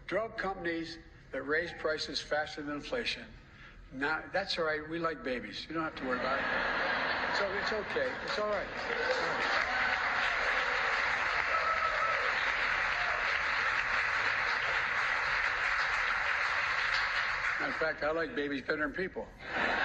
Drug companies that raise prices faster than inflation. Now, that's all right. We like babies. You don't have to worry about it. So it's okay. It's all right. It's all right. In fact, I like babies better than people.